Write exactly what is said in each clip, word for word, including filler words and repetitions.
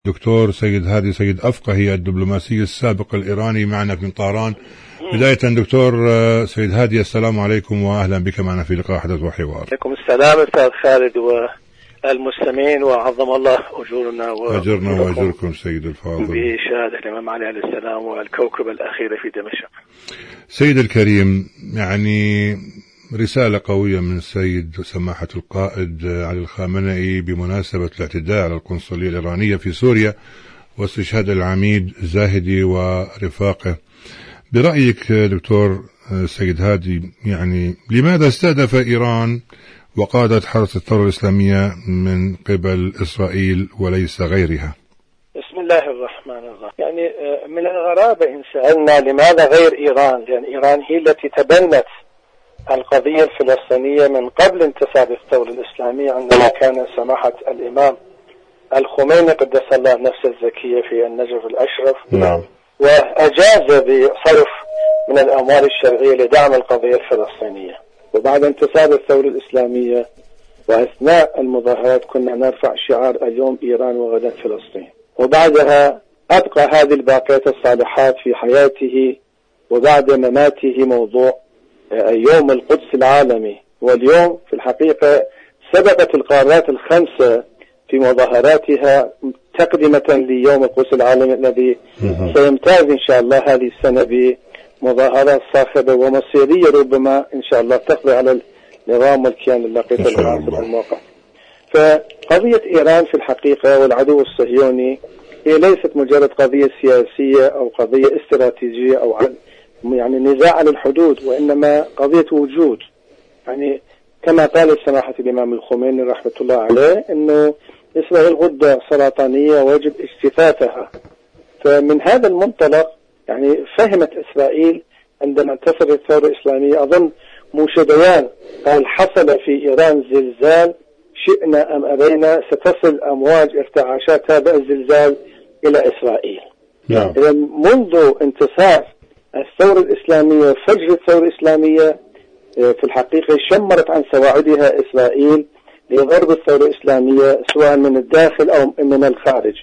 دكتور سيد هادي سيد أفقهي الدبلوماسي السابق الإيراني معنا من طهران. بداية دكتور سيد هادي، السلام عليكم وأهلا بك معنا في لقاء حدث وحوار. عليكم السلام أستاذ خالد والمستمعين، وعظم الله أجورنا وأجرنا وأجركم سيد الفاضل بشهادة الإمام علي عليه السلام والكوكب الأخير في دمشق. سيد الكريم، يعني رسالة قوية من السيد سماحة القائد علي الخامنئي بمناسبة الاعتداء على القنصلية الإيرانية في سوريا واستشهاد العميد زاهدي ورفاقه. برأيك دكتور سيد هادي، يعني لماذا استهدف إيران وقادت حرس الثورة الإسلامية من قبل إسرائيل وليس غيرها؟ بسم الله الرحمن الرحيم. يعني من الغرابة إن سألنا لماذا غير إيران، لأن إيران هي التي تبنت القضية الفلسطينية من قبل انتصار الثورة الإسلامية، عندما كان سماحة الإمام الخميني قدس الله نفسه الزكية في النجف الأشرف نعم. وأجاز بصرف من الأموال الشرعية لدعم القضية الفلسطينية. وبعد انتصار الثورة الإسلامية وأثناء المظاهرات كنا نرفع شعار اليوم إيران وغدا فلسطين، وبعدها أبقى هذه الباقيات الصالحات في حياته، وبعد مماته موضوع يوم القدس العالمي. واليوم في الحقيقة سبقت القارات الخمسة في مظاهراتها تقدمة ليوم القدس العالمي الذي سيمتاز إن شاء الله هذه السنة بمظاهرات صاخبة ومصيرية ربما إن شاء الله تقضي على النظام والكيان اللقيط الغاصب الموقع. فقضية إيران في الحقيقة والعدو الصهيوني هي ليست مجرد قضية سياسية أو قضية استراتيجية أو يعني نزاع على الحدود، وإنما قضية وجود. يعني كما قال سماحة الإمام الخميني رحمة الله عليه إنه إسرائيل غدة سرطانية ويجب اجتثاثها. فمن هذا المنطلق يعني فهمت إسرائيل عندما انتصرت الثورة الإسلامية، أظن موشديان قال حصل في إيران زلزال شئنا أم أبينا ستصل أمواج ارتعاشات هذا الزلزال إلى إسرائيل. نعم. إذا منذ انتصار الثورة الإسلامية فجر الثورة الإسلامية في الحقيقة شمرت عن سواعدها إسرائيل لضرب الثورة الإسلامية سواء من الداخل أو من الخارج.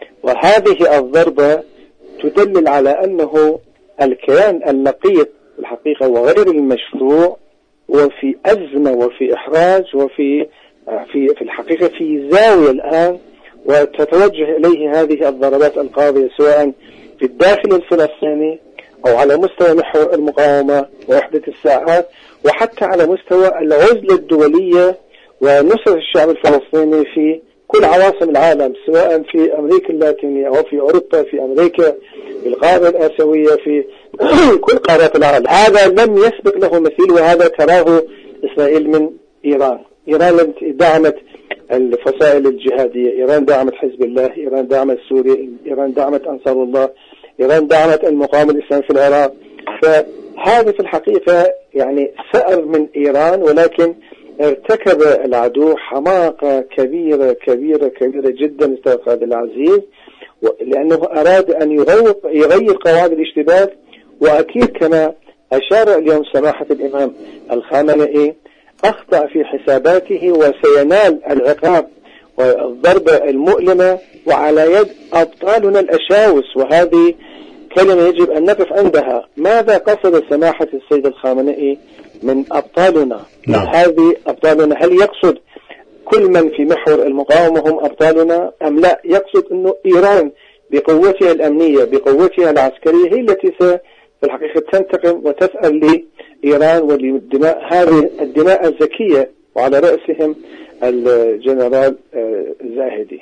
وهذه الضربة تدلل على أنه الكيان اللقيط في الحقيقة وغير المشروع وفي أزمة وفي إحراج وفي في في الحقيقة في زاوية الآن، وتتوجه إليه هذه الضربات القاضية سواء في الداخل الفلسطيني أو على مستوى محور المقاومة ووحدة الساعات، وحتى على مستوى العزلة الدولية ونصرة الشعب الفلسطيني في كل عواصم العالم، سواء في أمريكا اللاتينية أو في أوروبا، في أمريكا، في القارة الآسيوية، في كل قارات العالم. هذا لم يسبق له مثيل، وهذا تراه إسرائيل من إيران. إيران دعمت الفصائل الجهادية، إيران دعمت حزب الله، إيران دعمت سوريا، إيران دعمت أنصار الله، إيران دعمت المقاومة الإسلامية في العراق. فهذا في الحقيقة يعني ثأر من إيران، ولكن ارتكب العدو حماقة كبيرة كبيرة كبيرة جدا أستاذ خالد العزيز، لأنه أراد أن يغير قواعد الاشتباك. وأكيد كما أشار اليوم سماحة الإمام الخامنئي أخطأ في حساباته وسينال العقاب والضربة المؤلمة وعلى يد أبطالنا الأشاوس، وهذه كلمة يجب أن نقف عندها. ماذا قصد سماحة السيد الخامنئي من أبطالنا؟ نعم. هذه أبطالنا، هل يقصد كل من في محور المقاومة هم أبطالنا أم لا؟ يقصد أنه إيران بقوتها الأمنية بقوتها العسكرية هي التي في الحقيقة تنتقم وتسأل لإيران ولدماء هذه الدماء الزكية، وعلى رأسهم الجنرال زاهدي.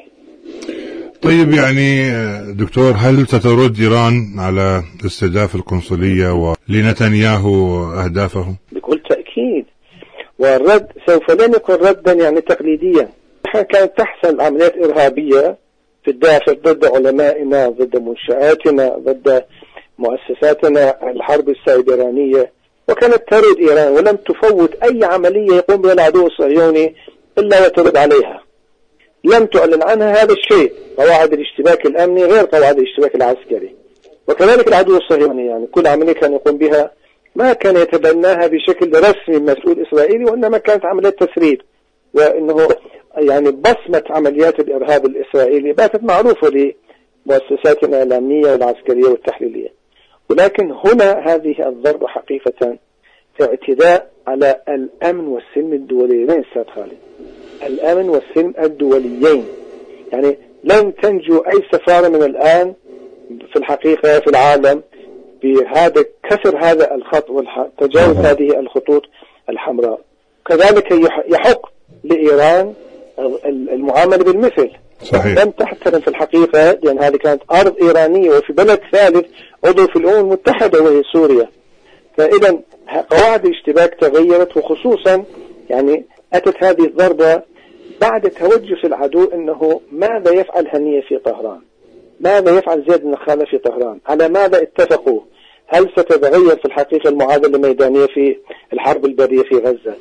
طيب يعني دكتور، هل سترد إيران على استهداف القنصلية ولنتنياهو أهدافه؟ بكل تأكيد، والرد سوف لن يكون ردا يعني تقليديا. كانت تحصل عمليات إرهابية في الداخل ضد علمائنا، ضد منشآتنا، ضد مؤسساتنا، الحرب السيبرانية، وكانت ترد إيران ولم تفوت أي عملية يقوم بها العدو الصهيوني إلا وترد عليها. لم تعلن عنها هذا الشيء. قواعد الاشتباك الأمني غير قواعد الاشتباك العسكري. وكذلك العدو الصهيوني يعني كل عملية كان يقوم بها ما كان يتبناها بشكل رسمي مسؤول إسرائيلي، وإنما كانت عملية تسريب، وإنه يعني بصمة عمليات الإرهاب الإسرائيلي باتت معروفة لمؤسساتنا الإعلامية والعسكرية والتحليلية، ولكن هنا هذه الضربة حقيقة اعتداء على الأمن والسلم الدوليين. أستاذ خالد، الأمن والسلم الدوليين، يعني لن تنجو أي سفارة من الآن في الحقيقة في العالم بهذا كسر هذا الخط وتجاوز هذه الخطوط الحمراء. كذلك يحق لإيران المعاملة بالمثل. صحيح. لم تحترم في الحقيقة، لأن هذه كانت أرض إيرانية وفي بلد ثالث عضو في الأمم المتحدة وهي سوريا. فإذا قواعد الاشتباك تغيرت، وخصوصا يعني أتت هذه الضربة بعد توجس العدو أنه ماذا يفعل هنية في طهران، ماذا يفعل زيد النخالة في طهران، على ماذا اتفقوا، هل ستتغير في الحقيقة المعادلة الميدانية في الحرب البرية في غزة،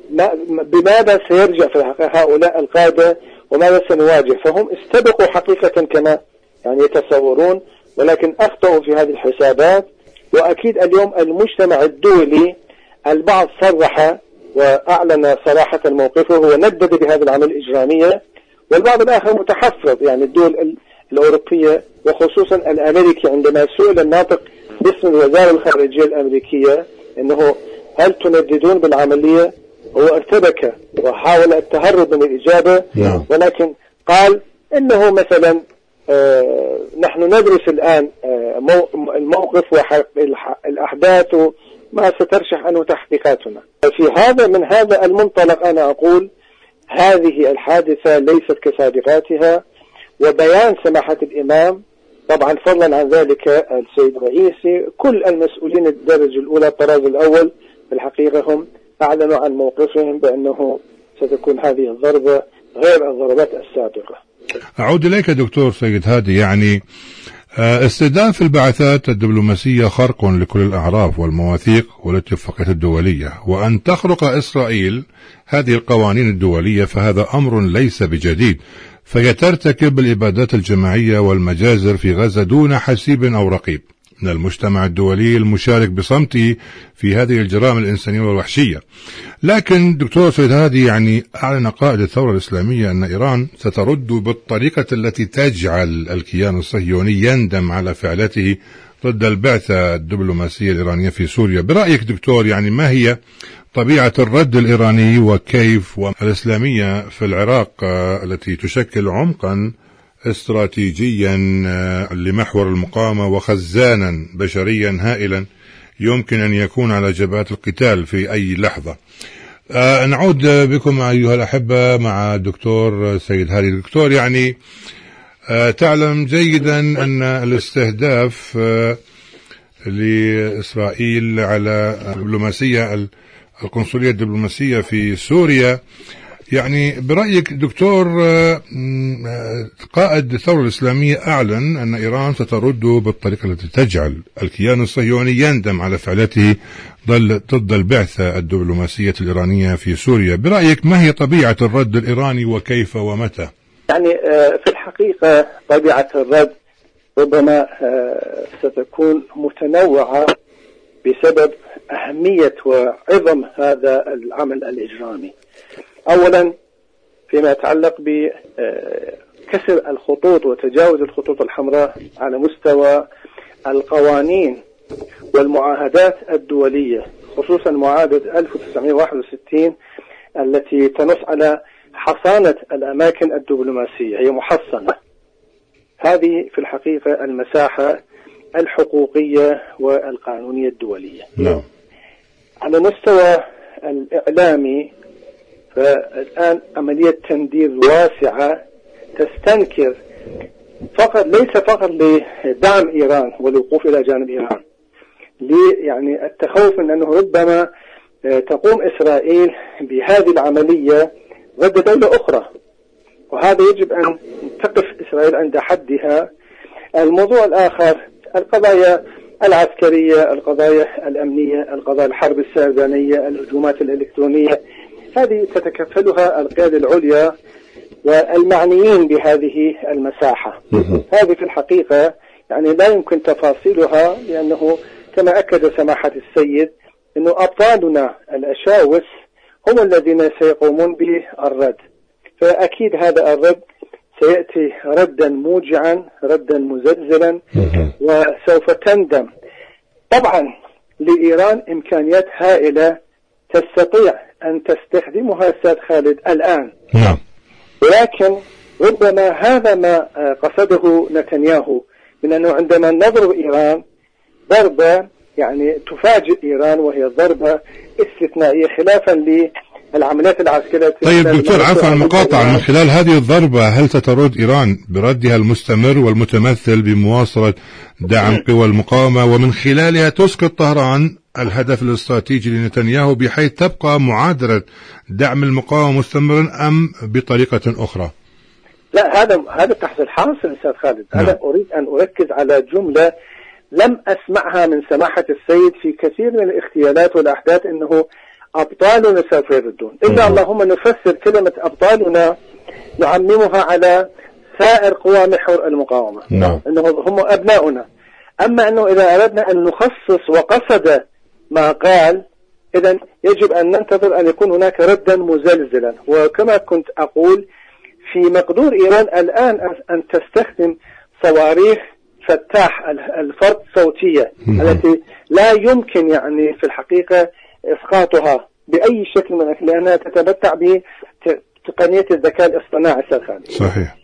بماذا سيرجع في الحقيقة هؤلاء القادة وماذا سنواجه. فهم استبقوا حقيقة كما يعني يتصورون، ولكن أخطأوا في هذه الحسابات. وأكيد اليوم المجتمع الدولي البعض صرح وأعلن صراحة موقفه وندد بهذه العملية الإجرامية، والبعض الآخر متحفظ، يعني الدول الأوروبية وخصوصا الأمريكي عندما سئل الناطق باسم الوزارة الخارجية الأمريكية أنه هل تنددون بالعملية، هو ارتبك وحاول التهرب من الإجابة. نعم. ولكن قال إنه مثلا آه نحن ندرس الآن آه الموقف والأحداث ما سترشح عنه تحقيقاتنا. في هذا من هذا المنطلق أنا أقول هذه الحادثة ليست كسابقاتها، وبيان سماحة الإمام طبعا فضلا عن ذلك السيد رئيسي كل المسؤولين الدرجة الأولى الطراز الأول في الحقيقة هم أعلنوا عن موقفهم بأنه ستكون هذه الضربة غير الضربات السابقة. أعود إليك دكتور سيد هادي، يعني استهداف البعثات الدبلوماسية خرق لكل الأعراف والمواثيق والاتفاقيات الدولية، وأن تخرق إسرائيل هذه القوانين الدولية فهذا أمر ليس بجديد، فهي ترتكب الإبادات الجماعية والمجازر في غزة دون حسيب أو رقيب من المجتمع الدولي المشارك بصمته في هذه الجرائم الإنسانية والوحشية. لكن دكتور سيد هادي، يعني أعلن قائد الثورة الإسلامية أن إيران سترد بالطريقة التي تجعل الكيان الصهيوني يندم على فعلته ضد البعثة الدبلوماسية الإيرانية في سوريا. برأيك دكتور، يعني ما هي طبيعة الرد الإيراني وكيف والإسلامية في العراق التي تشكل عمقا استراتيجيا لمحور المقاومة وخزانا بشريا هائلا يمكن أن يكون على جبهات القتال في أي لحظة؟ أه نعود بكم أيها الأحبة مع الدكتور سيد هادي. دكتور، يعني أه تعلم جيدا أن الاستهداف أه لإسرائيل على الدبلوماسية القنصلية الدبلوماسية في سوريا، يعني برأيك دكتور قائد الثورة الإسلامية أعلن أن إيران سترد بالطريقة التي تجعل الكيان الصهيوني يندم على فعلته ضد البعثة الدبلوماسية الإيرانية في سوريا. برأيك ما هي طبيعة الرد الإيراني وكيف ومتى؟ يعني في الحقيقة طبيعة الرد ربما ستكون متنوعة بسبب أهمية وعظم هذا العمل الإجرامي. أولا فيما يتعلق بكسر الخطوط وتجاوز الخطوط الحمراء على مستوى القوانين والمعاهدات الدولية، خصوصا معاهدة ألف وتسعمائة وواحد وستين التي تنص على حصانة الأماكن الدبلوماسية، هي محصنة. هذه في الحقيقة المساحة الحقوقية والقانونية الدولية. نعم. على مستوى الإعلامي فالآن عملية تندير واسعة تستنكر فقط ليس فقط لدعم إيران والوقوف إلى جانب إيران، لي يعني التخوف من أنه ربما تقوم إسرائيل بهذه العملية ضد دولة أخرى، وهذا يجب أن تقف إسرائيل عند حدها. الموضوع الآخر القضايا العسكرية، القضايا الأمنية، القضايا الحرب السربانية، الهجومات الإلكترونية، هذه تتكفلها القيادة العليا والمعنيين بهذه المساحة. هذه في الحقيقة يعني لا يمكن تفاصيلها، لأنه كما أكد سماحة السيد أنه أبطالنا الأشاوس هم الذين سيقومون بالرد. فأكيد هذا الرد سيأتي ردا موجعا، ردا مزلزلا، وسوف تندم. طبعا لإيران إمكانيات هائلة تستطيع أن تستخدمها أستاذ خالد الآن، نعم. ولكن ربما هذا ما قصده نتنياهو، من أنه عندما نضرب إيران ضربة يعني تفاجئ إيران، وهي ضربة استثنائية خلافا للعمليات العسكرية. طيب دكتور، عفوا المقاطعة، من خلال هذه الضربة هل سترد إيران بردها المستمر والمتمثل بمواصلة دعم قوى المقاومة، ومن خلالها تسقط طهران الهدف الاستراتيجي لنتنياهو بحيث تبقى معادلة دعم المقاومة مستمرا، أم بطريقة أخرى؟ لا، هذا هذا تحت الحاصل أستاذ خالد. نعم. أنا أريد أن أركز على جملة لم أسمعها من سماحة السيد في كثير من الاغتيالات والأحداث، أنه أبطالنا سوف يردون. إلا اللهم نفسر كلمة أبطالنا نعممها على سائر قوى محور المقاومة، نعم. أنه هم أبناؤنا. أما أنه إذا أردنا أن نخصص وقصد ما قال، إذن يجب أن ننتظر أن يكون هناك ردا مزلزلا. وكما كنت أقول، في مقدور إيران الآن أن تستخدم صواريخ فتاح الفرد صوتية التي لا يمكن يعني في الحقيقة إسقاطها بأي شكل من لأنها تتمتع بتقنية الذكاء الاصطناعي. صحيح.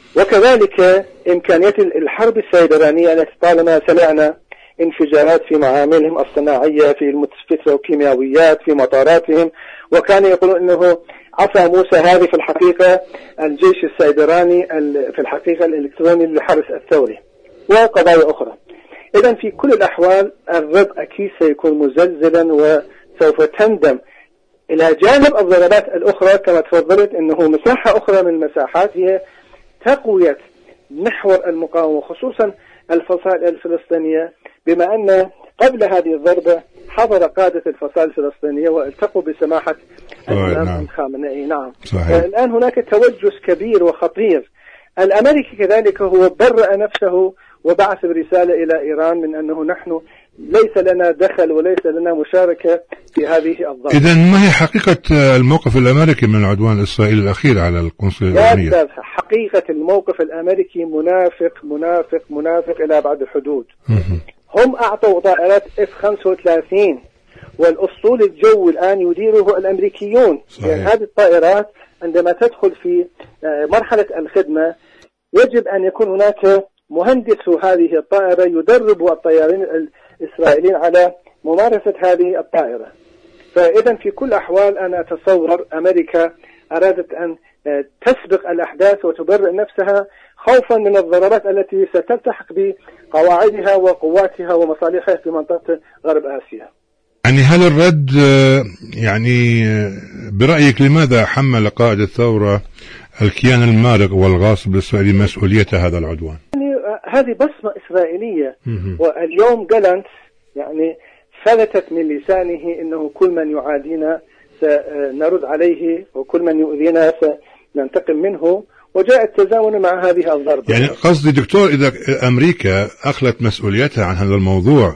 وكذلك إمكانيات الحرب السيبرانية التي طالما سمعنا انفجارات في معاملهم الصناعية، في البتروكيماويات، في مطاراتهم، وكان يقولون أنه عصا موسى هذه في الحقيقة الجيش السيبراني في الحقيقة الإلكتروني للحرس الثوري وقضايا أخرى. إذن في كل الأحوال الرد أكيد سيكون مزلزلا وسوف تندم. إلى جانب الضربات الأخرى كما تفضلت، أنه مساحة أخرى من المساحات هي تقوية محور المقاومة، خصوصا الفصائل الفلسطينية، بما أن قبل هذه الضربة حضر قادة الفصائل الفلسطينية والتقوا بسماحة الإمام الخامنئي. نعم. صحيح. الآن هناك توجس كبير وخطير. الأمريكي كذلك هو برأ نفسه وبعث برسالة إلى إيران من أنه نحن ليس لنا دخل وليس لنا مشاركة في هذه الضربة. إذن ما هي حقيقة الموقف الأمريكي من العدوان الإسرائيلي الأخير على القنصلية الإيرانية؟ حقيقة الموقف الأمريكي منافق منافق منافق إلى بعد الحدود. هم أعطوا طائرات إف خمسة وثلاثين والأسطول الجوي الآن يديره الأمريكيون. يعني هذه الطائرات عندما تدخل في مرحلة الخدمة يجب أن يكون هناك مهندس هذه الطائرة يدرب الطيارين الإسرائيليين على ممارسة هذه الطائرة. فإذا في كل أحوال أنا أتصور أمريكا أرادت أن تسبق الأحداث وتبرئ نفسها خوفا من الضربات التي ستلتحق بقواعدها وقواتها ومصالحها في منطقة غرب آسيا. يعني هل الرد يعني برأيك لماذا حمل قائد الثورة الكيان المارق والغاصب الإسرائيلي مسؤولية هذا العدوان؟ يعني هذه بصمة إسرائيلية. واليوم جالنت يعني فلتت من لسانه إنه كل من يعادينا سنرد عليه وكل من يؤذينا سننتقم منه، وجاء التزامن مع هذه الضربة. يعني قصدي دكتور إذا أمريكا أخلت مسؤوليتها عن هذا الموضوع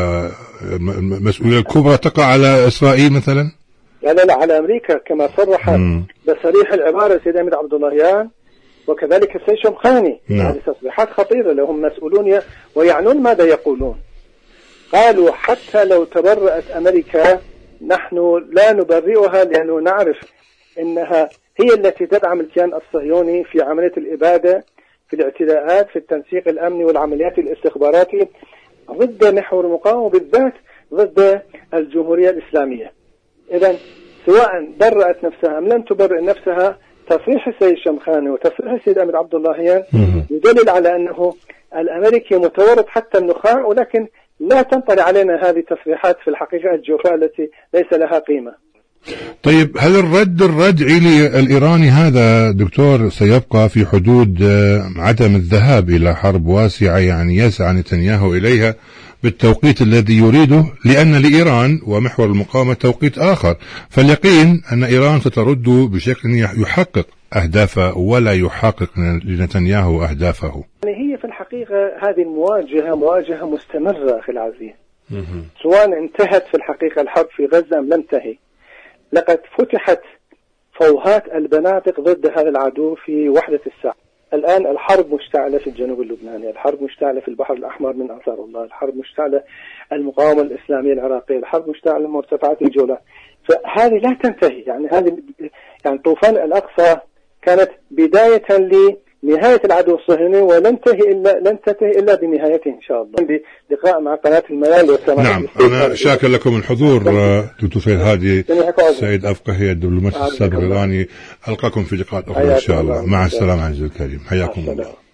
فالمسؤولية الكبرى تقع على إسرائيل مثلا؟ لا لا لا، على أمريكا كما صرح بصريح العبارة سيد أمير عبد اللهيان وكذلك السيد شمخاني. نعم. هذه تصريحات خطيرة، لهم مسؤولون ويعنون ماذا يقولون. قالوا حتى لو تبرأت أمريكا نحن لا نبرئها، لأنه نعرف أنها هي التي تدعم الكيان الصهيوني في عملية الإبادة، في الاعتداءات، في التنسيق الأمني والعمليات الاستخباراتي ضد محور المقاومة، بالذات ضد الجمهورية الإسلامية. إذن سواء برأت نفسها أم لم تبرئ نفسها، تصريح السيد شمخاني وتصريح السيد أمير عبد اللهيان يدلل على أنه الأمريكي متورط حتى النخاع، ولكن لا تنطلي علينا هذه التصريحات في الحقيقة الجوفاء التي ليس لها قيمة. طيب هل الرد الردعي الإيراني هذا دكتور سيبقى في حدود عدم الذهاب إلى حرب واسعة يعني يسعى نتنياهو إليها بالتوقيت الذي يريده، لأن لإيران ومحور المقاومة توقيت آخر، فاليقين أن إيران سترد بشكل يحقق أهدافه ولا يحقق لنتنياهو أهدافه؟ يعني هي في الحقيقة هذه المواجهة مواجهة مستمرة أخي العزيز، سواء انتهت في الحقيقة الحرب في غزة أم لم تنتهي. لقد فتحت فوهات البنادق ضد هذا العدو في وحدة الساعة. الآن الحرب مشتعلة في الجنوب اللبناني، الحرب مشتعلة في البحر الأحمر من أنصار الله، الحرب مشتعلة المقاومة الإسلامية العراقية، الحرب مشتعلة مرتفعات الجولان. فهذه لا تنتهي، يعني هذه يعني طوفان الأقصى كانت بداية لنهاية العدو الصهيوني، ولن تنتهي إلا لن تنتهي إلا بنهايته إن شاء الله. بلقاء مع قناة الميال والسماح. نعم، أنا شاكر لكم الحضور دكتور فهد هادي سيد أفقهي الدبلوماسي السابق الإيراني. ألقاكم في لقاءات أخرى إن شاء الله. مع السلامة عزيزي الكريم، حياكم الله.